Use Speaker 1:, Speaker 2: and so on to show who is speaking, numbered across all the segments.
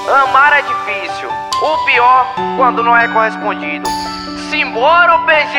Speaker 1: Amar é difícil, o pior quando não é correspondido. Simbora, PG!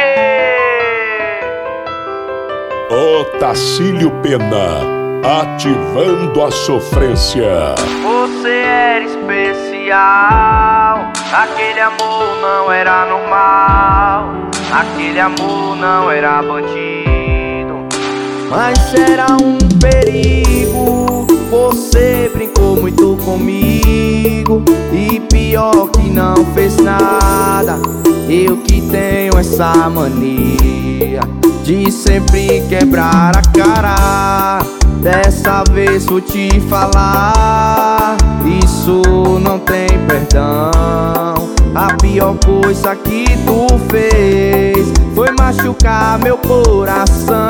Speaker 2: Otacílio Pena, ativando a sofrência.
Speaker 1: Você era especial, aquele amor não era normal, aquele amor não era bandido, mas era um perigo. Você brincou muito comigo e pior que não fez nada. Eu que tenho essa mania de sempre quebrar a cara. Dessa vez vou te falar, isso não tem perdão. A pior coisa que tu fez foi machucar meu coração.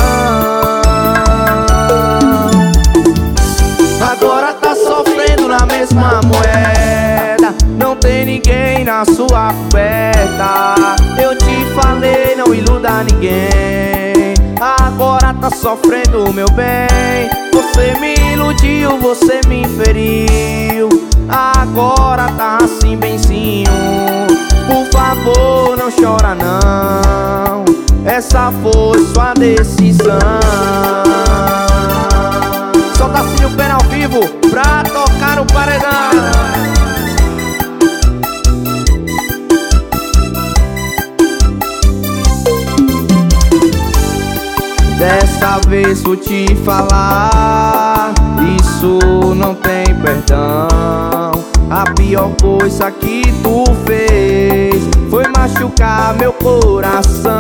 Speaker 1: Agora tá sofrendo na mesma moeda, não tem ninguém na sua coberta. Eu te falei, não iluda ninguém. Agora tá sofrendo, meu bem. Você me iludiu, você me feriu. Agora tá assim, benzinho. Por favor, não chora não. Essa foi sua decisão. Solta Otacílio Pena ao vivo pra tocar no paredão. Dessa vez vou te falar, isso não tem perdão. A pior coisa que tu fez foi machucar meu coração.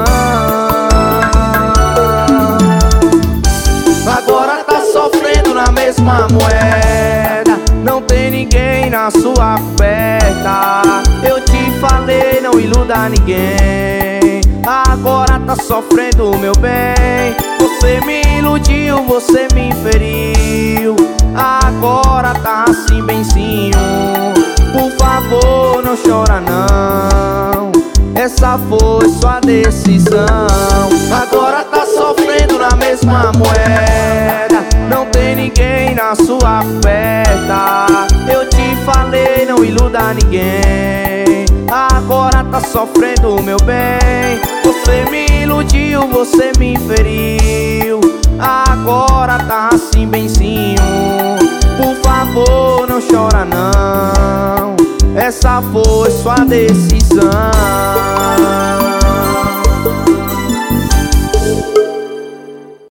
Speaker 1: Agora tá sofrendo na mesma moeda, não tem ninguém na sua coberta. Eu te falei, não iluda ninguém. Agora tá sofrendo, meu bem. Você me iludiu, você me feriu. Agora tá assim, benzinho. Por favor, não chora não. Essa foi sua decisão. Agora tá sofrendo na mesma moeda, não tem ninguém na sua coberta. Eu te falei, não iluda ninguém. Agora tá sofrendo, meu bem. Você me iludiu, você me feriu. Agora tá assim, benzinho. Por favor, não chora não. Essa foi sua decisão.